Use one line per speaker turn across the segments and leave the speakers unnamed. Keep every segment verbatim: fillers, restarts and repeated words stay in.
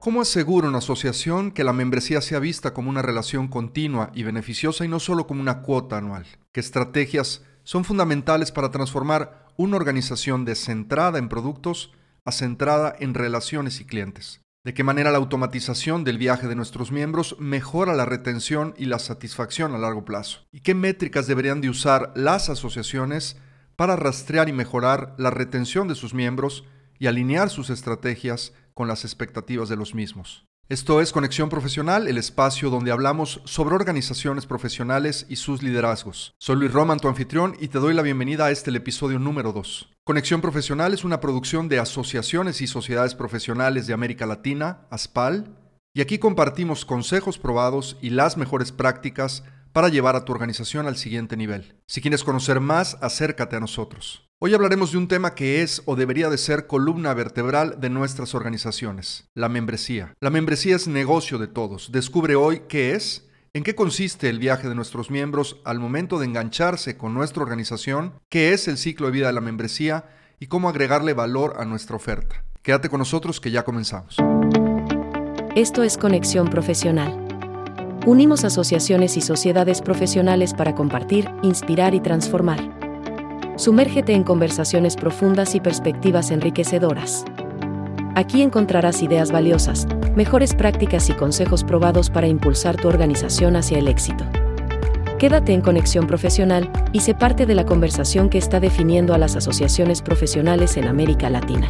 ¿Cómo asegura una asociación que la membresía sea vista como una relación continua y beneficiosa y no solo como una cuota anual? ¿Qué estrategias son fundamentales para transformar una organización descentrada en productos a centrada en relaciones y clientes? ¿De qué manera la automatización del viaje de nuestros miembros mejora la retención y la satisfacción a largo plazo? ¿Y qué métricas deberían de usar las asociaciones para rastrear y mejorar la retención de sus miembros y alinear sus estrategias con las expectativas de los mismos? Esto es Conexión Profesional, el espacio donde hablamos sobre organizaciones profesionales y sus liderazgos. Soy Luis Roman, tu anfitrión, y te doy la bienvenida a este el episodio número dos. Conexión Profesional es una producción de Asociaciones y Sociedades Profesionales de América Latina, ASPAL, y aquí compartimos consejos probados y las mejores prácticas para llevar a tu organización al siguiente nivel. Si quieres conocer más, acércate a nosotros. Hoy hablaremos de un tema que es o debería de ser columna vertebral de nuestras organizaciones, la membresía. La membresía es negocio de todos. Descubre hoy qué es, en qué consiste el viaje de nuestros miembros al momento de engancharse con nuestra organización, qué es el ciclo de vida de la membresía y cómo agregarle valor a nuestra oferta. Quédate con nosotros que ya comenzamos.
Esto es Conexión Profesional. Unimos asociaciones y sociedades profesionales para compartir, inspirar y transformar. Sumérgete en conversaciones profundas y perspectivas enriquecedoras. Aquí encontrarás ideas valiosas, mejores prácticas y consejos probados para impulsar tu organización hacia el éxito. Quédate en Conexión Profesional y sé parte de la conversación que está definiendo a las asociaciones profesionales en América Latina.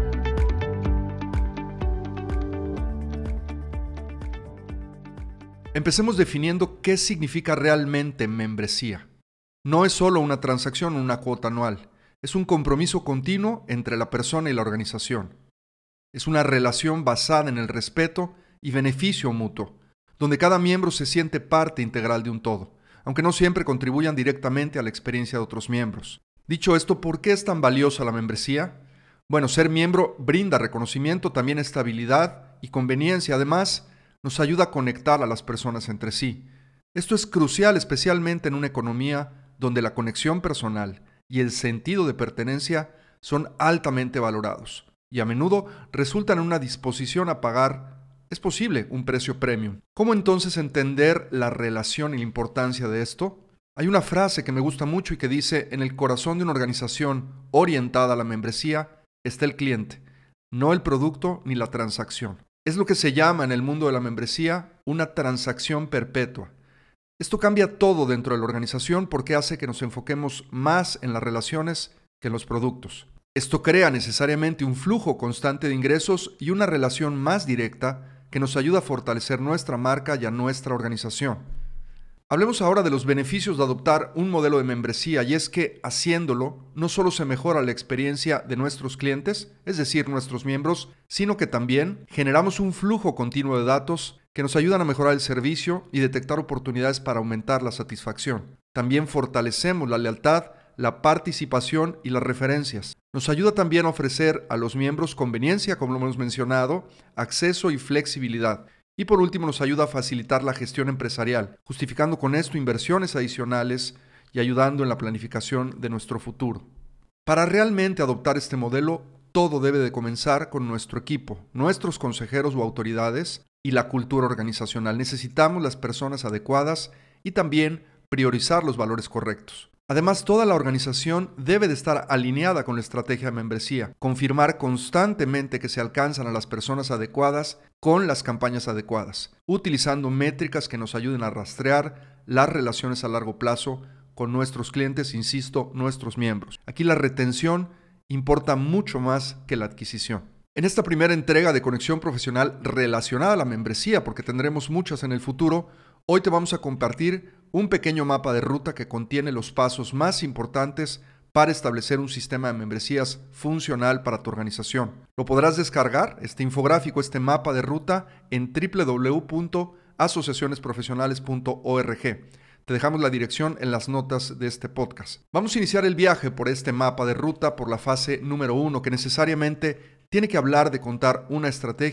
Empecemos definiendo qué significa realmente membresía. No es solo una transacción o una cuota anual, es un compromiso continuo entre la persona y la organización. Es una relación basada en el respeto y beneficio mutuo, donde cada miembro se siente parte integral de un todo, aunque no siempre contribuyan directamente a la experiencia de otros miembros. Dicho esto, ¿por qué es tan valiosa la membresía? Bueno, ser miembro brinda reconocimiento, también estabilidad y conveniencia. Además, nos ayuda a conectar a las personas entre sí. Esto es crucial, especialmente en una economía donde la conexión personal y el sentido de pertenencia son altamente valorados y a menudo resultan en una disposición a pagar, es posible, un precio premium. ¿Cómo entonces entender la relación y la importancia de esto? Hay una frase que me gusta mucho y que dice: en el corazón de una organización orientada a la membresía está el cliente, no el producto ni la transacción. Es lo que se llama en el mundo de la membresía una transacción perpetua. Esto cambia todo dentro de la organización porque hace que nos enfoquemos más en las relaciones que en los productos. Esto crea necesariamente un flujo constante de ingresos y una relación más directa que nos ayuda a fortalecer nuestra marca y a nuestra organización. Hablemos ahora de los beneficios de adoptar un modelo de membresía, y es que haciéndolo no solo se mejora la experiencia de nuestros clientes, es decir, nuestros miembros, sino que también generamos un flujo continuo de datos que nos ayudan a mejorar el servicio y detectar oportunidades para aumentar la satisfacción. También fortalecemos la lealtad, la participación y las referencias. Nos ayuda también a ofrecer a los miembros conveniencia, como lo hemos mencionado, acceso y flexibilidad. Y por último, nos ayuda a facilitar la gestión empresarial, justificando con esto inversiones adicionales y ayudando en la planificación de nuestro futuro. Para realmente adoptar este modelo, todo debe de comenzar con nuestro equipo, nuestros consejeros o autoridades y la cultura organizacional. Necesitamos las personas adecuadas y también priorizar los valores correctos. Además, toda la organización debe de estar alineada con la estrategia de membresía, confirmar constantemente que se alcanzan a las personas adecuadas con las campañas adecuadas, utilizando métricas que nos ayuden a rastrear las relaciones a largo plazo con nuestros clientes, insisto, nuestros miembros. Aquí la retención importa mucho más que la adquisición. En esta primera entrega de Conexión Profesional relacionada a la membresía, porque tendremos muchas en el futuro, hoy te vamos a compartir un pequeño mapa de ruta que contiene los pasos más importantes para establecer un sistema de membresías funcional para tu organización. Lo podrás descargar, este infográfico, este mapa de ruta, en doble u doble u doble u punto asociaciones profesionales punto org. Te dejamos la dirección en las notas de este podcast. Vamos a iniciar el viaje por este mapa de ruta por la fase número uno, que necesariamente tiene que hablar de contar una estrategia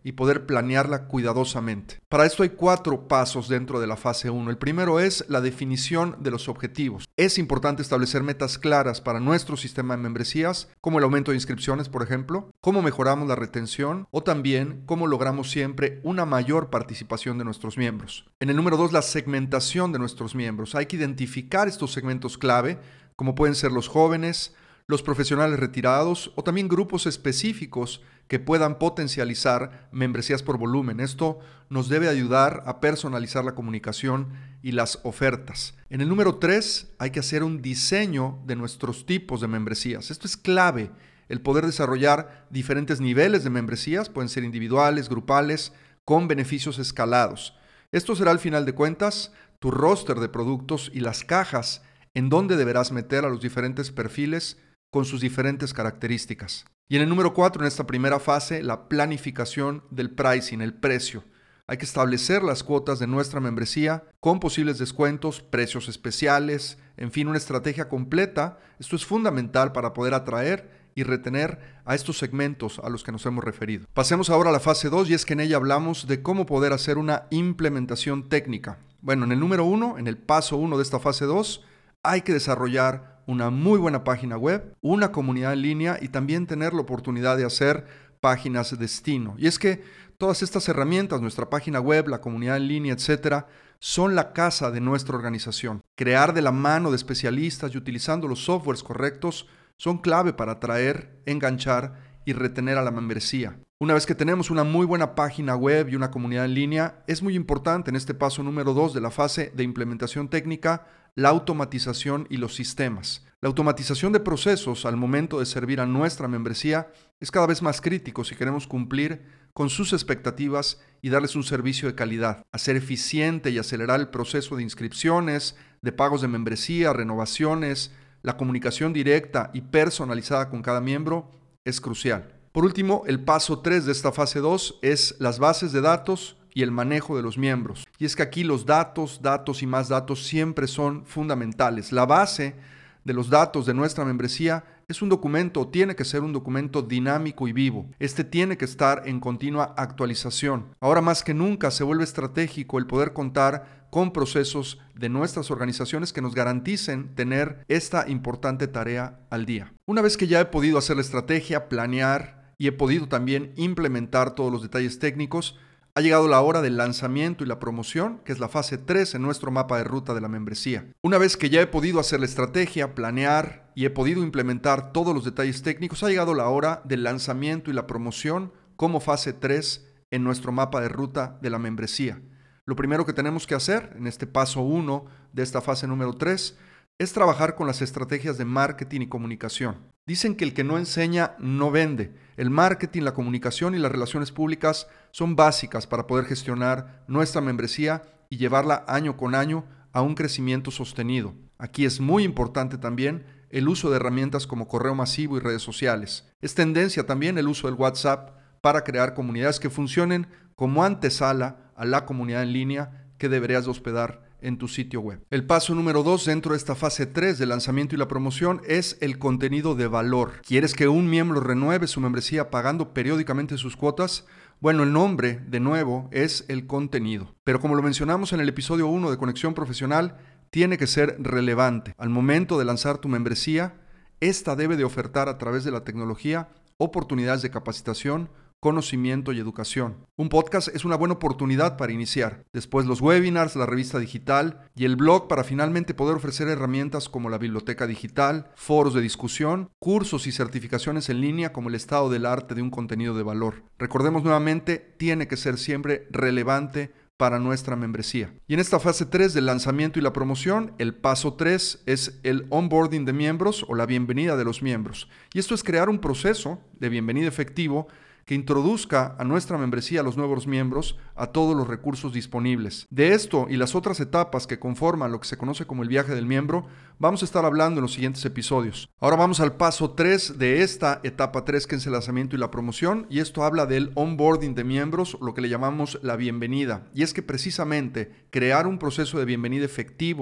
y poder planearla cuidadosamente. Para esto hay cuatro pasos dentro de la fase uno. El primero es la definición de los objetivos. Es importante establecer metas claras para nuestro sistema de membresías, como el aumento de inscripciones, por ejemplo, cómo mejoramos la retención o también cómo logramos siempre una mayor participación de nuestros miembros. En el número dos, la segmentación de nuestros miembros. Hay que identificar estos segmentos clave, como pueden ser los jóvenes, los profesionales retirados o también grupos específicos que puedan potencializar membresías por volumen. Esto nos debe ayudar a personalizar la comunicación y las ofertas. En el número tres, hay que hacer un diseño de nuestros tipos de membresías. Esto es clave, el poder desarrollar diferentes niveles de membresías, pueden ser individuales, grupales, con beneficios escalados. Esto será al final de cuentas tu roster de productos y las cajas en donde deberás meter a los diferentes perfiles con sus diferentes características. Y en el número cuatro, en esta primera fase, la planificación del pricing, el precio. Hay que establecer las cuotas de nuestra membresía con posibles descuentos, precios especiales, en fin, una estrategia completa. Esto es fundamental para poder atraer y retener a estos segmentos a los que nos hemos referido. Pasemos ahora a la fase dos y es que en ella hablamos de cómo poder hacer una implementación técnica. Bueno, en el número uno, en el paso uno de esta fase dos, hay que desarrollar una muy buena página web, una comunidad en línea y también tener la oportunidad de hacer páginas de destino. Y es que todas estas herramientas, nuestra página web, la comunidad en línea, etcétera, son la casa de nuestra organización. Crear de la mano de especialistas y utilizando los softwares correctos son clave para atraer, enganchar y retener a la membresía. Una vez que tenemos una muy buena página web y una comunidad en línea, es muy importante en este paso número dos de la fase de implementación técnica, la automatización y los sistemas. La automatización de procesos al momento de servir a nuestra membresía es cada vez más crítico si queremos cumplir con sus expectativas y darles un servicio de calidad. Hacer eficiente y acelerar el proceso de inscripciones, de pagos de membresía, renovaciones, la comunicación directa y personalizada con cada miembro es crucial. Por último, el paso tres de esta fase dos es las bases de datos y el manejo de los miembros. Y es que aquí los datos, datos y más datos siempre son fundamentales. La base de los datos de nuestra membresía es un documento, tiene que ser un documento dinámico y vivo. Este tiene que estar en continua actualización. Ahora más que nunca se vuelve estratégico el poder contar con procesos de nuestras organizaciones que nos garanticen tener esta importante tarea al día. Una vez que ya he podido hacer la estrategia, planear y he podido también implementar todos los detalles técnicos, ha llegado la hora del lanzamiento y la promoción, que es la fase tres en nuestro mapa de ruta de la membresía. Una vez que ya he podido hacer la estrategia, planear y he podido implementar todos los detalles técnicos, ha llegado la hora del lanzamiento y la promoción como fase tres en nuestro mapa de ruta de la membresía. Lo primero que tenemos que hacer en este paso uno de esta fase número tres es trabajar con las estrategias de marketing y comunicación. Dicen que el que no enseña no vende. El marketing, la comunicación y las relaciones públicas son básicas para poder gestionar nuestra membresía y llevarla año con año a un crecimiento sostenido. Aquí es muy importante también el uso de herramientas como correo masivo y redes sociales. Es tendencia también el uso del WhatsApp para crear comunidades que funcionen como antesala a la comunidad en línea que deberías hospedar en tu sitio web. El paso número dos dentro de esta fase tres del lanzamiento y la promoción es el contenido de valor. ¿Quieres que un miembro renueve su membresía pagando periódicamente sus cuotas? Bueno, el nombre, de nuevo, es el contenido. Pero como lo mencionamos en el episodio uno de Conexión Profesional, tiene que ser relevante. Al momento de lanzar tu membresía, esta debe de ofertar a través de la tecnología oportunidades de capacitación, conocimiento y educación. Un podcast es una buena oportunidad para iniciar. Después los webinars, la revista digital y el blog para finalmente poder ofrecer herramientas como la biblioteca digital, foros de discusión, cursos y certificaciones en línea como el estado del arte de un contenido de valor. Recordemos nuevamente, tiene que ser siempre relevante para nuestra membresía. Y en esta fase tres del lanzamiento y la promoción, el paso tres es el onboarding de miembros o la bienvenida de los miembros. Y esto es crear un proceso de bienvenida efectivo que introduzca a nuestra membresía a los nuevos miembros a todos los recursos disponibles. De esto y las otras etapas que conforman lo que se conoce como el viaje del miembro, vamos a estar hablando en los siguientes episodios. Ahora vamos al paso tres de esta etapa tres, que es el lanzamiento y la promoción, y esto habla del onboarding de miembros, lo que le llamamos la bienvenida. Y es que precisamente crear un proceso de bienvenida efectivo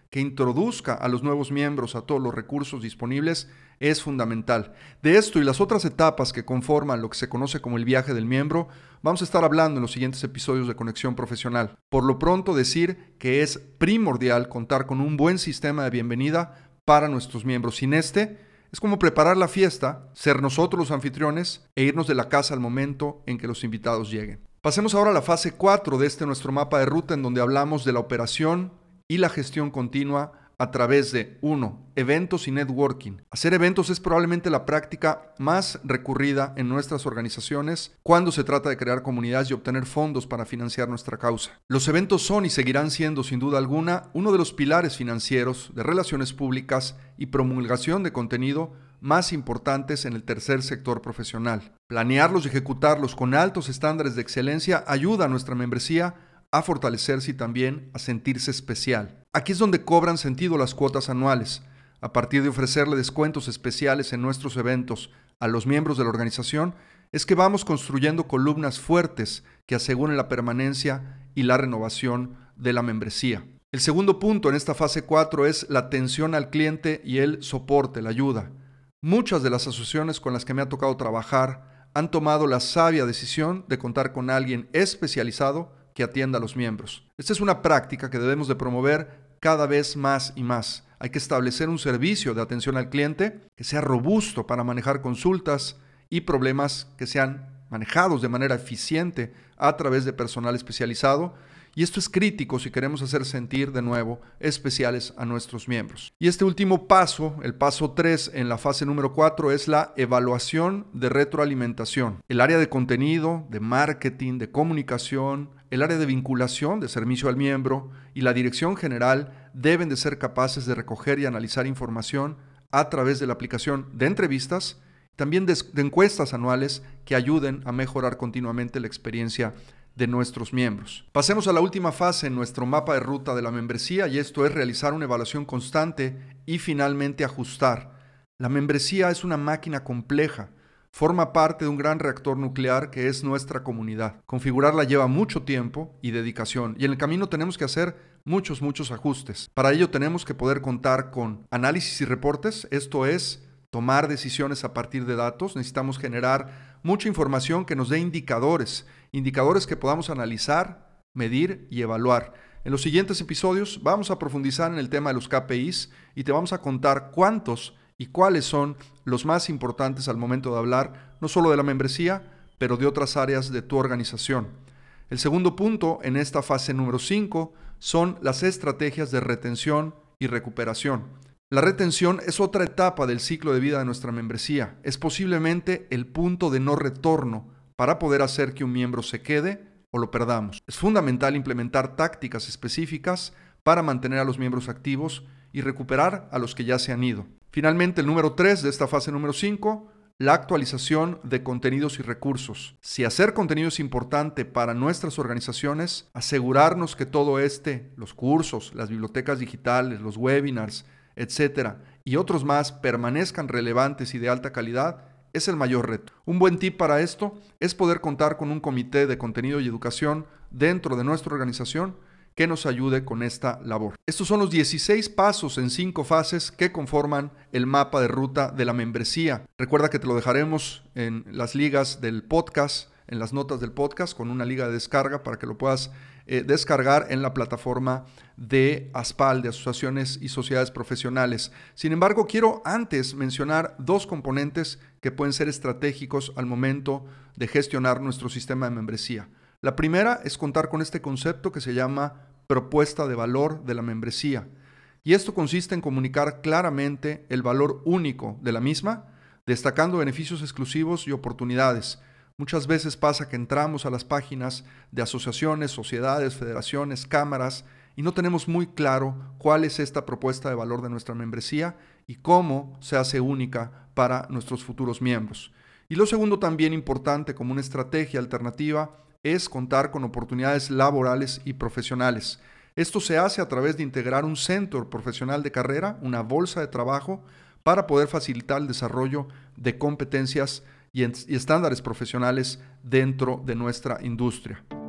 que introduzca a los nuevos miembros a todos los recursos disponibles es fundamental. De esto y las otras etapas que conforman lo que se conoce como el viaje del miembro, vamos a estar hablando en los siguientes episodios de Conexión Profesional. Por lo pronto, decir que es primordial contar con un buen sistema de bienvenida para nuestros miembros. Sin este, es como preparar la fiesta, ser nosotros los anfitriones e irnos de la casa al momento en que los invitados lleguen. Pasemos ahora a la fase cuatro de este nuestro mapa de ruta, en donde hablamos de la operación y la gestión continua a través de uno Eventos y networking. Hacer eventos es probablemente la práctica más recurrida en nuestras organizaciones cuando se trata de crear comunidades y obtener fondos para financiar nuestra causa. Los eventos son y seguirán siendo, sin duda alguna, uno de los pilares financieros de relaciones públicas y promulgación de contenido más importantes en el tercer sector profesional. Planearlos y ejecutarlos con altos estándares de excelencia ayuda a nuestra membresía a fortalecerse y también a sentirse especial. Aquí es donde cobran sentido las cuotas anuales. A partir de ofrecerle descuentos especiales en nuestros eventos a los miembros de la organización, es que vamos construyendo columnas fuertes que aseguren la permanencia y la renovación de la membresía. El segundo punto en esta fase cuatro es la atención al cliente y el soporte, la ayuda. Muchas de las asociaciones con las que me ha tocado trabajar han tomado la sabia decisión de contar con alguien especializado que atienda a los miembros. Esta es una práctica que debemos de promover cada vez más y más. Hay que establecer un servicio de atención al cliente que sea robusto para manejar consultas y problemas que sean manejados de manera eficiente a través de personal especializado. Y esto es crítico si queremos hacer sentir de nuevo especiales a nuestros miembros. Y este último paso, el paso tres en la fase número cuatro, es la evaluación de retroalimentación. El área de contenido, de marketing, de comunicación, el área de vinculación, de servicio al miembro y la dirección general deben de ser capaces de recoger y analizar información a través de la aplicación de entrevistas, también de, de encuestas anuales que ayuden a mejorar continuamente la experiencia de nuestros miembros. Pasemos a la última fase en nuestro mapa de ruta de la membresía, y esto es realizar una evaluación constante y finalmente ajustar. La membresía es una máquina compleja, forma parte de un gran reactor nuclear que es nuestra comunidad. Configurarla lleva mucho tiempo y dedicación, y en el camino tenemos que hacer muchos, muchos ajustes. Para ello tenemos que poder contar con análisis y reportes, esto es, tomar decisiones a partir de datos. Necesitamos generar mucha información que nos dé indicadores, indicadores que podamos analizar, medir y evaluar. En los siguientes episodios vamos a profundizar en el tema de los K P Is y te vamos a contar cuántos y cuáles son los más importantes al momento de hablar no solo de la membresía, pero de otras áreas de tu organización. El segundo punto en esta fase número cinco son las estrategias de retención y recuperación. La retención es otra etapa del ciclo de vida de nuestra membresía. Es posiblemente el punto de no retorno para poder hacer que un miembro se quede o lo perdamos. Es fundamental implementar tácticas específicas para mantener a los miembros activos y recuperar a los que ya se han ido. Finalmente, el número tres de esta fase número cinco, la actualización de contenidos y recursos. Si hacer contenido es importante para nuestras organizaciones, asegurarnos que todo este, los cursos, las bibliotecas digitales, los webinars, etcétera, y otros más permanezcan relevantes y de alta calidad, es el mayor reto. Un buen tip para esto es poder contar con un comité de contenido y educación dentro de nuestra organización que nos ayude con esta labor. Estos son los dieciséis pasos en cinco fases que conforman el mapa de ruta de la membresía. Recuerda que te lo dejaremos en las ligas del podcast, en las notas del podcast, con una liga de descarga para que lo puedas eh, descargar en la plataforma de ASPAL, de Asociaciones y Sociedades Profesionales. Sin embargo, quiero antes mencionar dos componentes que pueden ser estratégicos al momento de gestionar nuestro sistema de membresía. La primera es contar con este concepto que se llama propuesta de valor de la membresía. Y esto consiste en comunicar claramente el valor único de la misma, destacando beneficios exclusivos y oportunidades. Muchas veces pasa que entramos a las páginas de asociaciones, sociedades, federaciones, cámaras y no tenemos muy claro cuál es esta propuesta de valor de nuestra membresía y cómo se hace única para nuestros futuros miembros. Y lo segundo, también importante como una estrategia alternativa, es contar con oportunidades laborales y profesionales. Esto se hace a través de integrar un centro profesional de carrera, una bolsa de trabajo, para poder facilitar el desarrollo de competencias y estándares profesionales dentro de nuestra industria.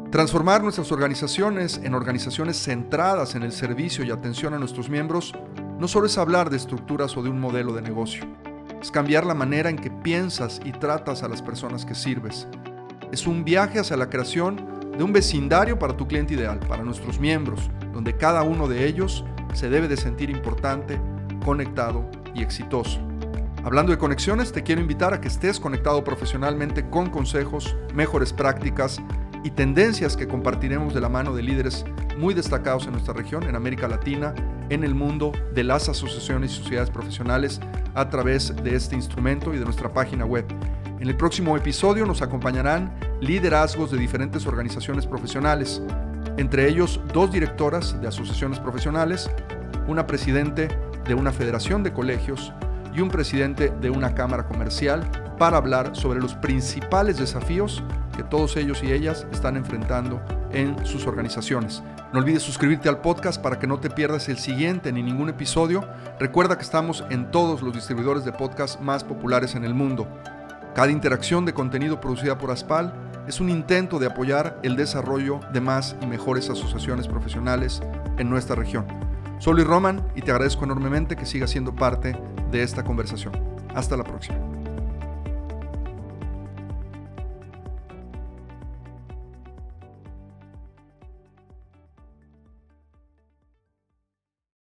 Transformar nuestras organizaciones en organizaciones centradas en el servicio y atención a nuestros miembros no solo es hablar de estructuras o de un modelo de negocio, es cambiar la manera en que piensas y tratas a las personas que sirves. Es un viaje hacia la creación de un vecindario para tu cliente ideal, para nuestros miembros, donde cada uno de ellos se debe de sentir importante, conectado y exitoso. Hablando de conexiones, te quiero invitar a que estés conectado profesionalmente con consejos, mejores prácticas y tendencias que compartiremos de la mano de líderes muy destacados en nuestra región, en América Latina, en el mundo de las asociaciones y sociedades profesionales a través de este instrumento y de nuestra página web. En el próximo episodio nos acompañarán liderazgos de diferentes organizaciones profesionales, entre ellos dos directoras de asociaciones profesionales, una presidente de una federación de colegios y un presidente de una cámara comercial para hablar sobre los principales desafíos que todos ellos y ellas están enfrentando en sus organizaciones. No olvides suscribirte al podcast para que no te pierdas el siguiente ni ningún episodio. Recuerda que estamos en todos los distribuidores de podcast más populares en el mundo. Cada interacción de contenido producida por Aspal es un intento de apoyar el desarrollo de más y mejores asociaciones profesionales en nuestra región. Soy Luis Roman y te agradezco enormemente que sigas siendo parte de esta conversación. Hasta la próxima.